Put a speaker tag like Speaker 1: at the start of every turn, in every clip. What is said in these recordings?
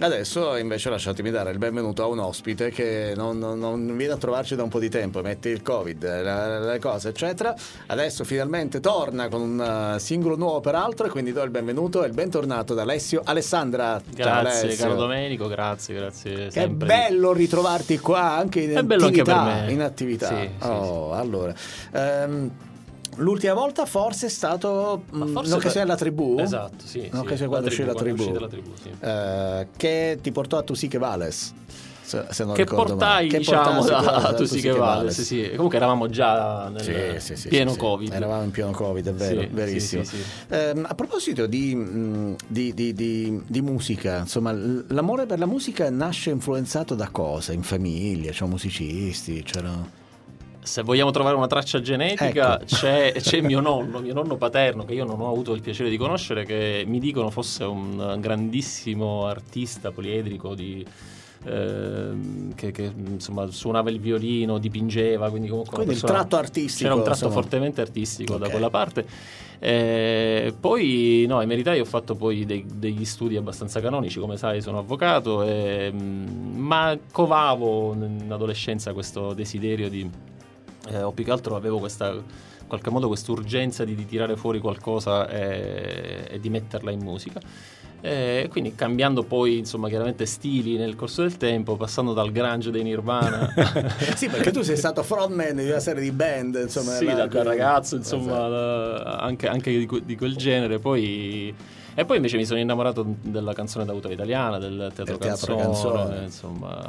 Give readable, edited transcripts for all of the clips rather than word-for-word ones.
Speaker 1: Adesso invece lasciatemi dare il benvenuto a un ospite che non viene a trovarci da un po' di tempo, metti il Covid, le cose eccetera. Adesso finalmente torna con un singolo nuovo peraltro, e quindi do il benvenuto e il bentornato ad Alessio Alessandra.
Speaker 2: Grazie,
Speaker 1: ciao Alessio.
Speaker 2: caro Domenico, grazie
Speaker 1: Che
Speaker 2: sempre.
Speaker 1: bello ritrovarti qua anche in
Speaker 2: È
Speaker 1: attività,
Speaker 2: bello anche per me.
Speaker 1: in attività.
Speaker 2: Sì,
Speaker 1: Allora l'ultima volta forse è stato l'occasione della tribù.
Speaker 2: Esatto, sì.
Speaker 1: L'occasione quando uscì la tribù.
Speaker 2: Sì.
Speaker 1: Che ti portò a Tu sì che vales. Se non
Speaker 2: Che
Speaker 1: ricordo
Speaker 2: portai,
Speaker 1: male.
Speaker 2: diciamo,
Speaker 1: da
Speaker 2: Tu sì che vales. Sì. Comunque eravamo già nel pieno Covid.
Speaker 1: Eravamo in pieno Covid, è vero, verissimo.
Speaker 2: Sì.
Speaker 1: A proposito di musica, insomma, l'amore per la musica nasce influenzato da cosa? In famiglia, c'erano musicisti, c'erano...
Speaker 2: Se vogliamo trovare una traccia genetica,
Speaker 1: ecco.
Speaker 2: c'è mio nonno paterno, che io non ho avuto il piacere di conoscere, che mi dicono fosse un grandissimo artista poliedrico che insomma suonava il violino, dipingeva, quindi comunque
Speaker 1: il tratto artistico,
Speaker 2: c'era un tratto
Speaker 1: insomma,
Speaker 2: fortemente artistico,
Speaker 1: okay,
Speaker 2: da quella parte. Poi no, in verità io ho fatto poi degli studi abbastanza canonici, come sai sono avvocato, ma covavo in adolescenza questo desiderio o più che altro avevo in qualche modo quest'urgenza di tirare fuori qualcosa e di metterla in musica. Quindi cambiando poi insomma chiaramente stili nel corso del tempo, passando dal grunge dei Nirvana.
Speaker 1: Sì, perché tu sei stato frontman di una serie di band, insomma.
Speaker 2: Sì, da ragazzo, insomma, anche di quel genere. E poi invece mi sono innamorato della canzone d'autore italiana, del teatro canzone, insomma.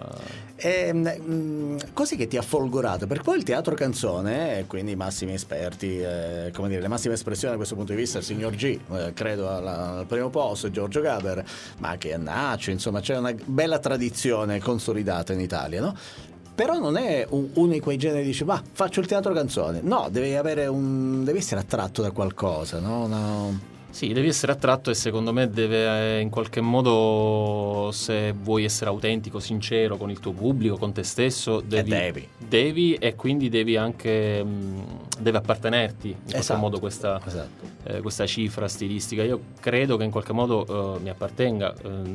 Speaker 1: Così che ti ha folgorato? Perché poi il teatro canzone, e quindi i massimi esperti, come dire, le massime espressioni da questo punto di vista, il signor G, credo al primo posto, Giorgio Gaber, ma anche Annaccio, insomma c'è una bella tradizione consolidata in Italia, no? Però non è uno di quei generi che dice faccio il teatro canzone. No, devi essere attratto da qualcosa, no?
Speaker 2: Sì, devi essere attratto e secondo me deve in qualche modo, se vuoi essere autentico, sincero con il tuo pubblico, con te stesso, devi e quindi devi anche deve appartenerti in qualche modo questa cifra stilistica. Io credo che in qualche modo mi appartenga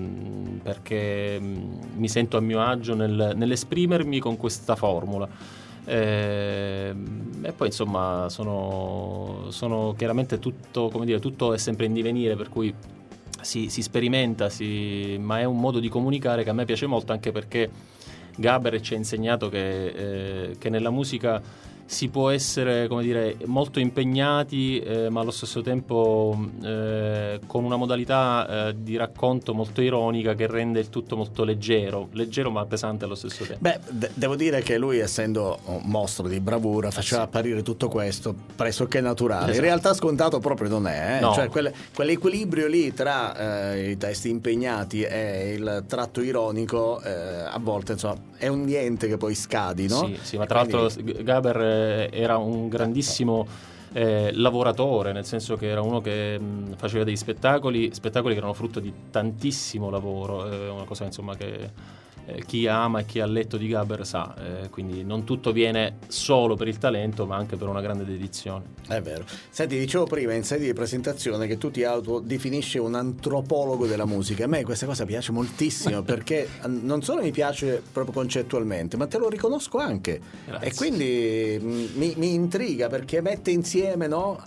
Speaker 2: perché mi sento a mio agio nell'esprimermi con questa formula. E poi insomma sono chiaramente tutto, come dire, tutto è sempre in divenire, per cui si sperimenta, ma è un modo di comunicare che a me piace molto, anche perché Gaber ci ha insegnato che nella musica si può essere, come dire, molto impegnati, ma allo stesso tempo con una modalità di racconto molto ironica che rende il tutto molto leggero ma pesante allo stesso tempo.
Speaker 1: Beh, devo dire che lui, essendo un mostro di bravura, faceva apparire tutto questo pressoché naturale.
Speaker 2: Esatto.
Speaker 1: In realtà scontato proprio non è,
Speaker 2: no.
Speaker 1: Cioè quell'equilibrio lì tra i testi impegnati e il tratto ironico, a volte insomma è un niente che poi scadi, no?
Speaker 2: Sì, ma tra l'altro Gaber era un grandissimo lavoratore, nel senso che era uno che faceva dei spettacoli che erano frutto di tantissimo lavoro, una cosa insomma che chi ama e chi ha letto di Gaber sa, quindi non tutto viene solo per il talento, ma anche per una grande dedizione.
Speaker 1: È vero. Senti, dicevo prima in sede di presentazione che tu ti autodefinisci un antropologo della musica. A me questa cosa piace moltissimo perché non solo mi piace proprio concettualmente, ma te lo riconosco anche.
Speaker 2: Grazie.
Speaker 1: E quindi mi intriga perché mette insieme, no,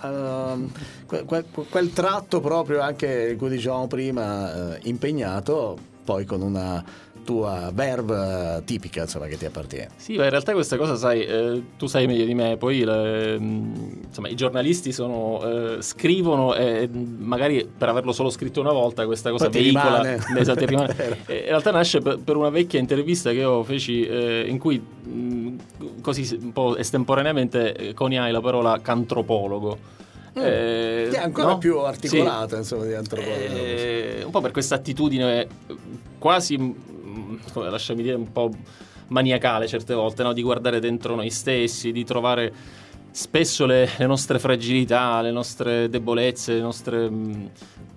Speaker 1: quel tratto proprio anche di cui dicevamo prima, impegnato, poi con una tua verve tipica, insomma, che ti appartiene.
Speaker 2: Sì, ma in realtà questa cosa, sai, tu sai meglio di me, poi insomma i giornalisti scrivono e magari per averlo solo scritto una volta questa cosa veicola, esatto, rimane. In realtà nasce per una vecchia intervista che io feci in cui così un po' estemporaneamente coniai la parola cantropologo.
Speaker 1: Che è ancora più articolata, insomma, di antropologo.
Speaker 2: Un po' per questa attitudine quasi, lasciami dire, un po' maniacale certe volte, no? Di guardare dentro noi stessi, di trovare spesso le nostre fragilità, le nostre debolezze, le nostre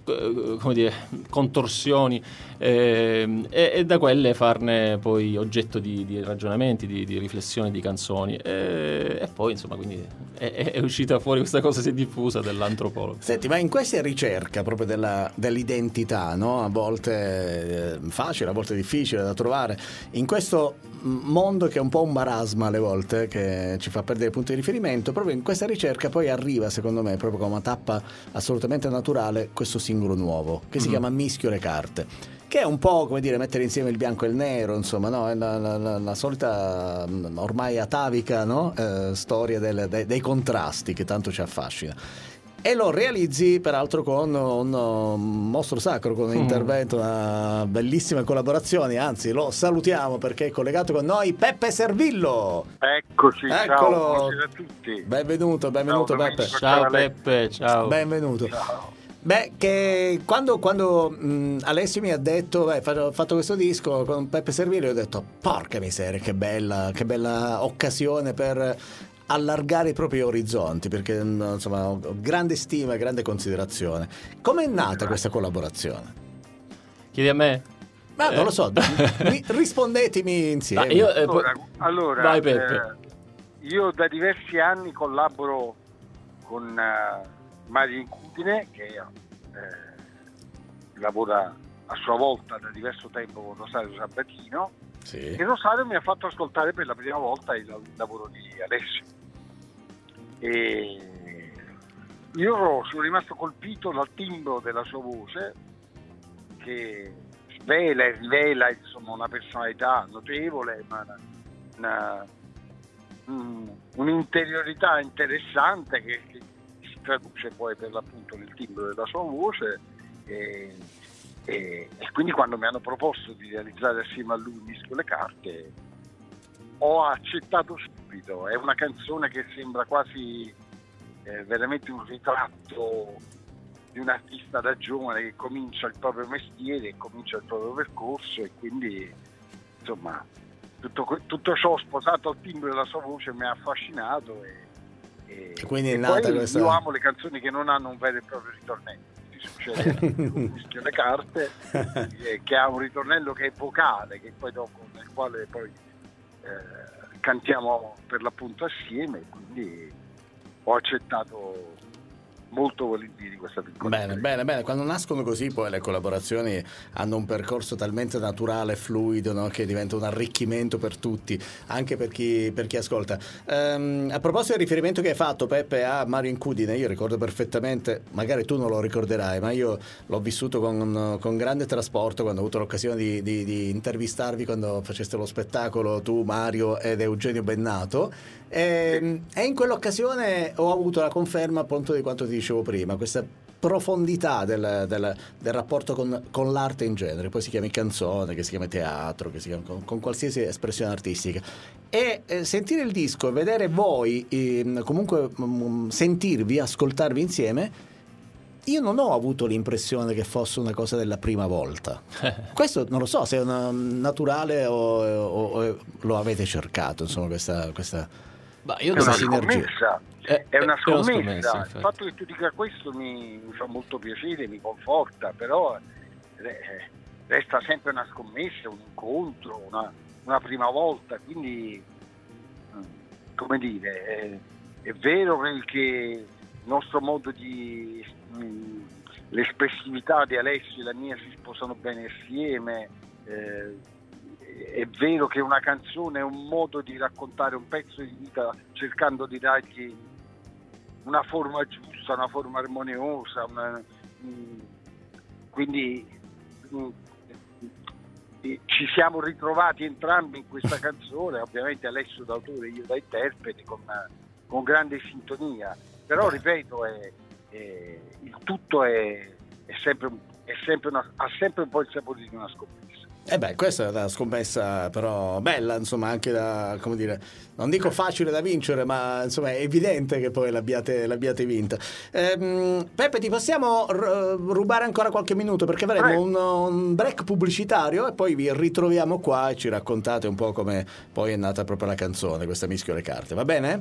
Speaker 2: come dire, contorsioni, e da quelle farne poi oggetto di ragionamenti, di riflessioni, di canzoni, e poi insomma quindi è uscita fuori questa cosa, si è diffusa, dell'antropologo.
Speaker 1: Senti, ma in questa ricerca proprio dell'identità, no? A volte facile, a volte difficile da trovare, in questo mondo che è un po' un marasma alle volte, che ci fa perdere il punto di riferimento, proprio in questa ricerca poi arriva, secondo me, proprio come una tappa assolutamente naturale, questo singolo nuovo che si chiama Mischio le carte, che è un po' come dire mettere insieme il bianco e il nero, insomma, no? È la solita ormai atavica, no? Storia dei contrasti che tanto ci affascina. E lo realizzi peraltro con un mostro sacro, con un intervento, una bellissima collaborazione, anzi lo salutiamo perché è collegato con noi Peppe Servillo.
Speaker 3: Eccoci,
Speaker 1: Eccolo.
Speaker 3: Ciao, buonasera a tutti.
Speaker 1: Benvenuto
Speaker 3: Ciao,
Speaker 1: Peppe.
Speaker 2: Ciao Peppe, ciao.
Speaker 1: Benvenuto.
Speaker 3: Ciao.
Speaker 1: Beh, che quando Alessio mi ha detto ho fatto questo disco con Peppe Servillo, io ho detto porca miseria, che bella occasione per allargare i propri orizzonti, perché insomma ho grande stima e grande considerazione. Com'è nata questa collaborazione?
Speaker 2: Chiedi a me?
Speaker 1: Ma non lo so, rispondetemi insieme.
Speaker 3: Allora,
Speaker 2: vai Peppe.
Speaker 3: Io da diversi anni collaboro con Mario Incudine, che lavora a sua volta da diverso tempo con Rosario Sabatino.
Speaker 1: Sì.
Speaker 3: E Rosario mi ha fatto ascoltare per la prima volta il lavoro di Alessio. E io sono rimasto colpito dal timbro della sua voce, che svela e rivela insomma una personalità notevole, un'interiorità interessante che si traduce poi per l'appunto nel timbro della sua voce, e quindi quando mi hanno proposto di realizzare assieme a lui Mischio le carte ho accettato subito. È una canzone che sembra quasi veramente un ritratto di un artista da giovane che comincia il proprio mestiere e comincia il proprio percorso, e quindi insomma tutto ciò sposato al timbro della sua voce mi ha affascinato, e
Speaker 1: quindi è nata questa...
Speaker 3: Io amo le canzoni che non hanno un vero e proprio ritornello. Succede Mischio le carte che ha un ritornello che è vocale, che poi dopo nel quale poi cantiamo per l'appunto assieme, quindi ho accettato molto volentieri questa piccola
Speaker 1: bene. Quando nascono così poi le collaborazioni hanno un percorso talmente naturale e fluido, no? Che diventa un arricchimento per tutti, anche per chi ascolta. A proposito del riferimento che hai fatto, Peppe, a Mario Incudine, io ricordo perfettamente, magari tu non lo ricorderai, ma io l'ho vissuto con grande trasporto quando ho avuto l'occasione di intervistarvi quando faceste lo spettacolo tu, Mario ed Eugenio Bennato, e in quell'occasione ho avuto la conferma appunto di quanto ti dicevo prima, questa profondità del rapporto con l'arte in genere, poi si chiami canzone, che si chiama teatro, che si chiama con qualsiasi espressione artistica, e sentire il disco e vedere voi comunque sentirvi, ascoltarvi insieme, io non ho avuto l'impressione che fosse una cosa della prima volta. Questo non lo so se è naturale o lo avete cercato, insomma, questa
Speaker 3: è una scommessa. È una scommessa.
Speaker 2: Infatti.
Speaker 3: Il fatto che tu dica questo mi fa molto piacere, mi conforta, però resta sempre una scommessa, un incontro, una prima volta, quindi come dire, è vero che il nostro modo di l'espressività di Alessio e la mia si sposano bene assieme, è vero che una canzone è un modo di raccontare un pezzo di vita cercando di dargli una forma giusta, una forma armoniosa, quindi ci siamo ritrovati entrambi in questa canzone, ovviamente Alessio da autore, io da interprete, con grande sintonia, però ripeto, il tutto ha sempre un po' il sapore di una scommessa.
Speaker 1: Questa è una scommessa però bella, insomma, anche da, come dire, non dico facile da vincere, ma insomma è evidente che poi l'abbiate vinta. Peppe, ti possiamo rubare ancora qualche minuto perché avremo un break pubblicitario e poi vi ritroviamo qua e ci raccontate un po' come poi è nata proprio la canzone, questa Mischio le carte, va bene?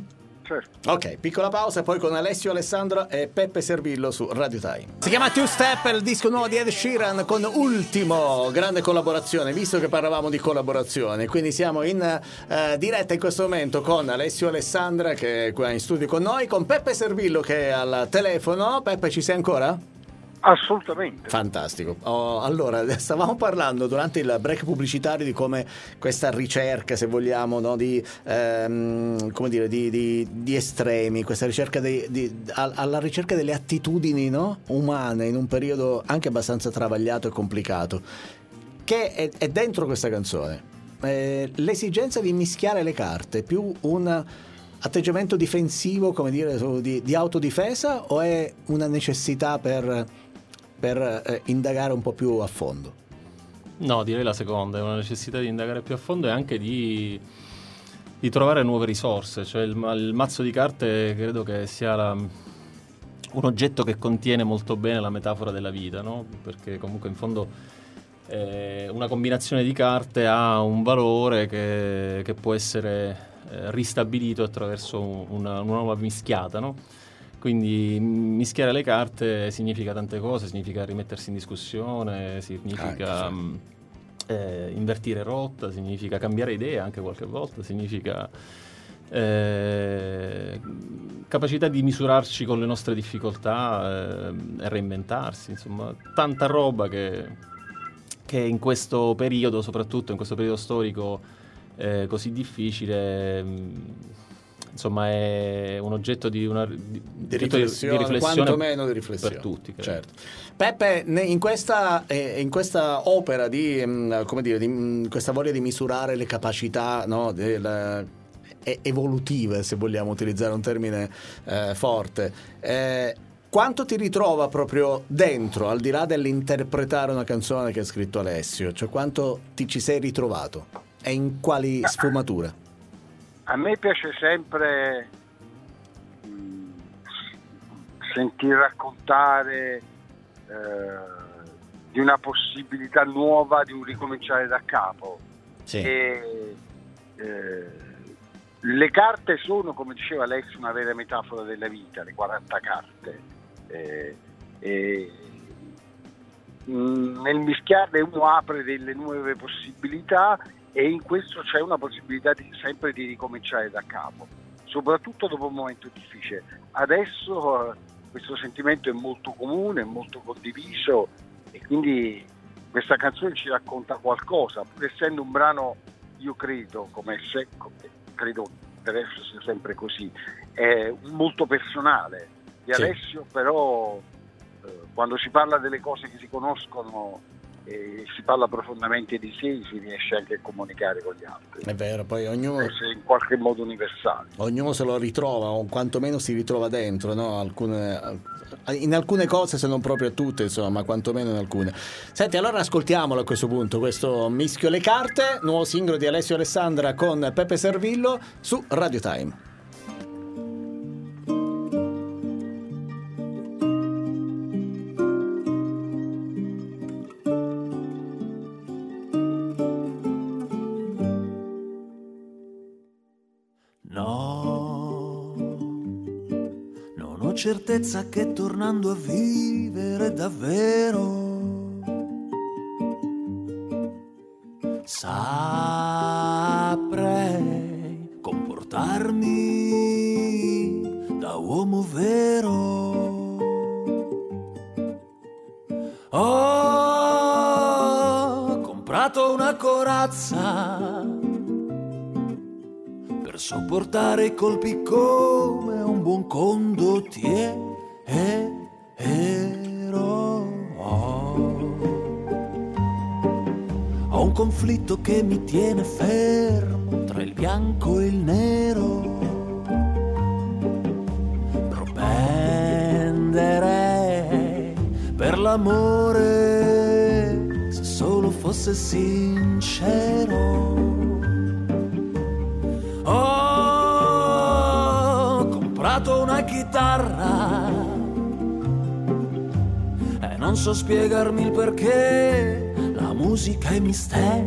Speaker 3: certo.
Speaker 1: Ok, piccola pausa, poi con Alessio Alessandro e Peppe Servillo su Radio Time. Si chiama Two Step, il disco nuovo di Ed Sheeran con Ultimo, grande collaborazione, visto che parlavamo di collaborazione, quindi siamo in diretta in questo momento con Alessio Alessandra che è qua in studio con noi, con Peppe Servillo che è al telefono. Peppe, ci sei ancora?
Speaker 3: Assolutamente.
Speaker 1: Fantastico. Allora, stavamo parlando durante il break pubblicitario di come questa ricerca, se vogliamo, no, di come dire, di estremi, questa ricerca alla ricerca delle attitudini, no, umane in un periodo anche abbastanza travagliato e complicato, che è dentro questa canzone. L'esigenza di mischiare le carte, più un atteggiamento difensivo, come dire, di autodifesa, o è una necessità per indagare un po' più a fondo?
Speaker 2: No, direi la seconda, è una necessità di indagare più a fondo e anche di trovare nuove risorse, cioè il mazzo di carte credo che sia un oggetto che contiene molto bene la metafora della vita, no? Perché comunque in fondo una combinazione di carte ha un valore che può essere ristabilito attraverso una nuova mischiata, no? Quindi mischiare le carte significa tante cose, significa rimettersi in discussione, significa invertire rotta, significa cambiare idea anche qualche volta, significa capacità di misurarci con le nostre difficoltà e reinventarsi, insomma, tanta roba che in questo periodo, soprattutto in questo periodo storico così difficile, insomma è un oggetto di riflessione,
Speaker 1: quantomeno di riflessione
Speaker 2: per tutti,
Speaker 1: certo. Peppe, in questa opera di come dire, di questa voglia di misurare le capacità, no, evolutive, se vogliamo utilizzare un termine forte, quanto ti ritrova proprio dentro, al di là dell'interpretare una canzone che ha scritto Alessio, cioè quanto ti ci sei ritrovato e in quali sfumature?
Speaker 3: A me piace sempre sentir raccontare di una possibilità nuova, di un ricominciare da capo.
Speaker 1: Sì.
Speaker 3: E, le carte sono, come diceva Alessio, una vera metafora della vita, le 40 carte. Nel mischiarle uno apre delle nuove possibilità, e in questo c'è una possibilità sempre di ricominciare da capo, soprattutto dopo un momento difficile. Adesso questo sentimento è molto comune, è molto condiviso, e quindi questa canzone ci racconta qualcosa, pur essendo un brano, io credo, credo per adesso sia sempre così, è molto personale di Alessio, però quando si parla delle cose che si conoscono e si parla profondamente di sé, si riesce anche a comunicare con gli altri.
Speaker 1: È vero, poi ognuno
Speaker 3: essere in qualche modo universale.
Speaker 1: Ognuno se lo ritrova, o quantomeno si ritrova dentro, no? In alcune cose, se non proprio tutte, insomma, ma quantomeno in alcune. Senti, allora ascoltiamolo a questo punto, questo Mischio le carte, nuovo singolo di Alessio Alessandra con Peppe Servillo su Radio Time.
Speaker 4: Certezza che tornando a vivere davvero saprei comportarmi da uomo vero. Ho comprato una corazza per sopportare i colpi come un buon condottiero. Ho un conflitto che mi tiene fermo tra il bianco e il nero. Propenderei per l'amore se solo fosse sincero. Ho comprato una chitarra e non so spiegarmi il perché. La musica è mistero.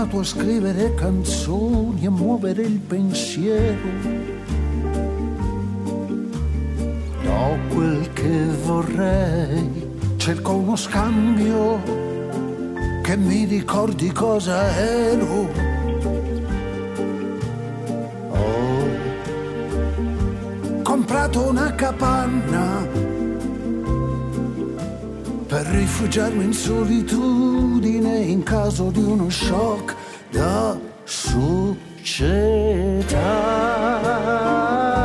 Speaker 4: imparato a scrivere canzoni, a muovere il pensiero. Do quel che vorrei, cerco uno scambio che mi ricordi cosa ero. Ho comprato una capanna per rifugiarmi in solitudine in caso di uno shock da società.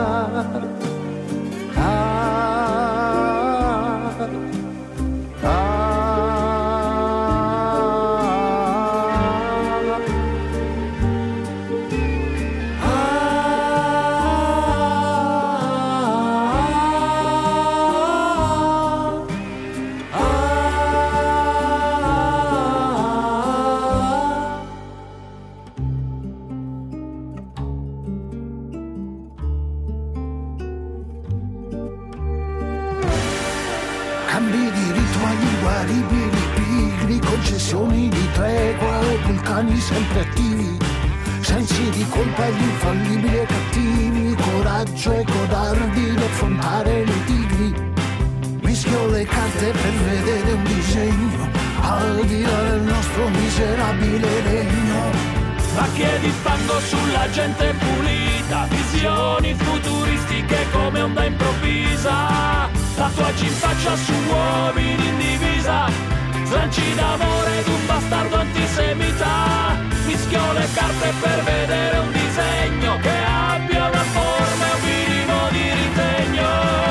Speaker 4: Sempre attivi, sensi di colpa gli infallibili e cattivi, coraggio e codardi da affrontare le tigri. Mischio le carte per vedere un disegno al di là del nostro miserabile regno.
Speaker 5: Macchie di fango sulla gente pulita, visioni futuristiche come onda improvvisa, tatuaggi in faccia su uomini in divisa, slanci d'amore d'un bastardo antisemita. Mischio le carte per vedere un disegno che abbia una forma e un minimo di ritegno.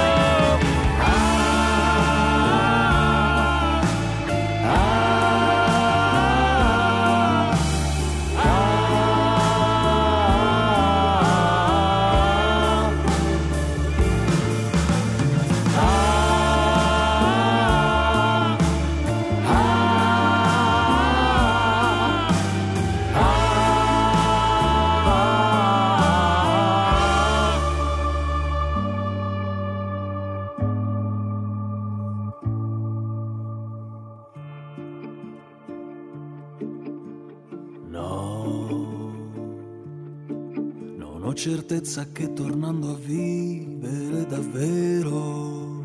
Speaker 4: Certezza che tornando a vivere davvero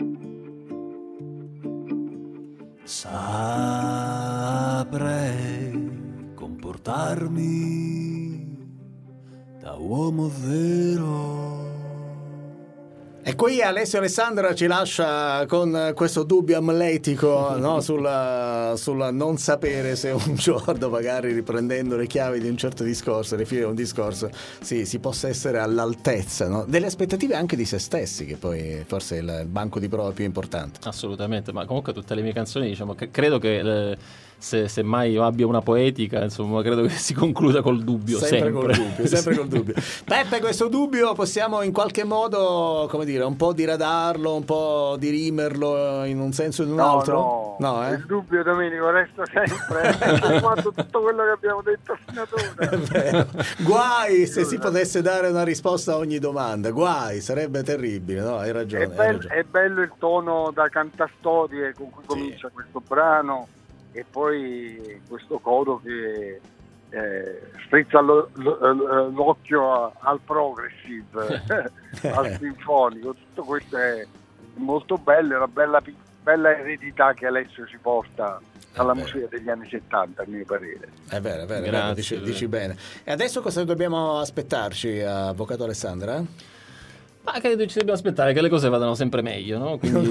Speaker 4: saprei comportarmi da uomo vero.
Speaker 1: E qui Alessio Alessandra ci lascia con questo dubbio amletico, no? sul non sapere se un giorno, magari riprendendo le chiavi di un certo discorso, le file di un discorso, si possa essere all'altezza, no? Delle aspettative anche di se stessi, che poi forse è il banco di prova più importante.
Speaker 2: Assolutamente, ma comunque tutte le mie canzoni, diciamo, che credo che se mai io abbia una poetica, insomma, credo che si concluda col dubbio, sempre
Speaker 1: col dubbio. Peppe, questo dubbio possiamo in qualche modo, come dire, un po' diradarlo, un po' dirimerlo in un senso o in un altro?
Speaker 3: No, il dubbio, Domenico, resta sempre quanto tutto quello che abbiamo detto fino ad ora.
Speaker 1: È vero. Guai se si potesse dare una risposta a ogni domanda, guai, sarebbe terribile, no? Hai ragione.
Speaker 3: È bello il tono da cantastorie con cui comincia questo brano, e poi questo codo che strizza l'occhio al progressive, al sinfonico. Tutto questo è molto bello, è una bella eredità che Alessio si porta alla musica degli anni 70, a mio parere.
Speaker 1: È vero, dici bene. E adesso cosa dobbiamo aspettarci, avvocato Alessandra?
Speaker 2: Ma credo ci dobbiamo aspettare che le cose vadano sempre meglio, no? Quindi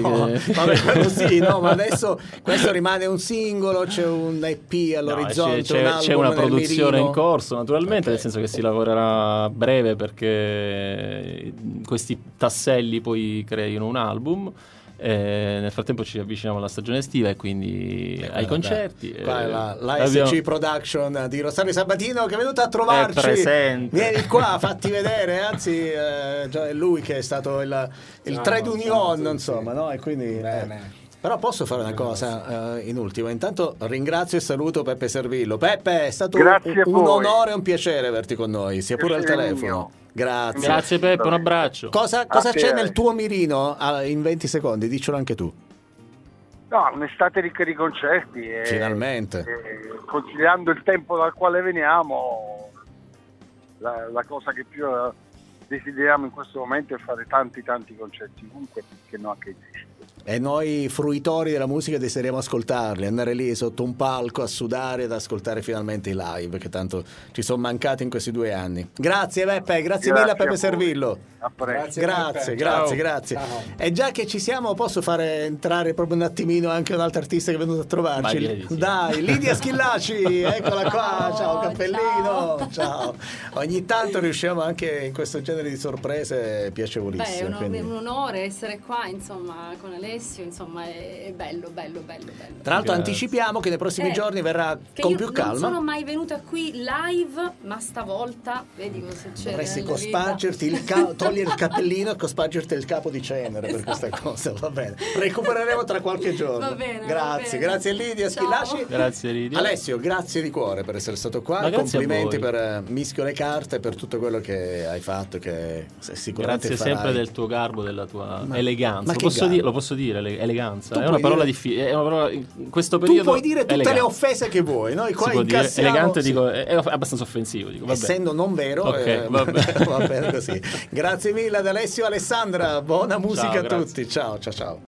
Speaker 1: ma adesso questo rimane un singolo, c'è un EP all'orizzonte,
Speaker 2: c'è una produzione in corso, naturalmente, nel senso che si lavorerà a breve perché questi tasselli poi creino un album. Nel frattempo ci avviciniamo alla stagione estiva e quindi ai concerti.
Speaker 1: L'ASC Production di Rosario Sabatino, che è venuto a trovarci,
Speaker 2: è presente.
Speaker 1: Vieni qua, fatti vedere, anzi è lui che è stato il trade union, insomma, no? E quindi però posso fare una cosa in ultimo. Intanto ringrazio e saluto Peppe Servillo. Peppe, è stato un onore e un piacere averti con noi, sia pure al telefono. Grazie
Speaker 2: Peppe, un abbraccio.
Speaker 1: Cosa c'è nel tuo mirino in 20 secondi? Diccelo anche tu.
Speaker 3: No, un'estate ricca di concerti.
Speaker 1: Finalmente.
Speaker 3: Considerando il tempo dal quale veniamo, la cosa che più desideriamo in questo momento è fare tanti concerti, comunque, perché no anche in disco.
Speaker 1: E noi fruitori della musica desideriamo ascoltarli, andare lì sotto un palco a sudare ed ascoltare finalmente i live, che tanto ci sono mancati in questi 2 anni. Grazie Beppe, grazie mille a Peppe Servillo. Grazie. Ciao. E già che ci siamo, posso fare entrare proprio un attimino anche un altro artista che è venuto a trovarci? Dai, Lidia Schillaci, eccola qua, ciao cappellino, ciao. Ogni tanto riusciamo anche in questo genere di sorprese piacevolissime.
Speaker 6: È un onore essere qua, insomma, con Alessio, insomma, è bello.
Speaker 1: Tra l'altro anticipiamo che nei prossimi giorni verrà con più calma.
Speaker 6: Non sono mai venuta qui live, ma stavolta vedi cosa succede.
Speaker 1: Dovresti cospargerti togliere il cappellino e cospargerti il capo di cenere per questa cosa, va bene. Recupereremo tra qualche giorno.
Speaker 6: Va bene,
Speaker 1: grazie Lidia Schillaci.
Speaker 2: Grazie Lidia.
Speaker 1: Alessio, grazie di cuore per essere stato qua. Complimenti per Mischio le carte, per tutto quello che hai fatto, che sicuramente
Speaker 2: grazie sempre del tuo garbo, della tua eleganza. Lo posso dire, eleganza. È una parola difficile. In questo periodo.
Speaker 1: Tu puoi dire tutte le offese che vuoi. Noi qua incassiamo.
Speaker 2: Elegante, dico, è abbastanza offensivo. Dico,
Speaker 1: essendo non vero, va bene così. Grazie mille ad Alessio e Alessandra. Buona musica a tutti. Ciao.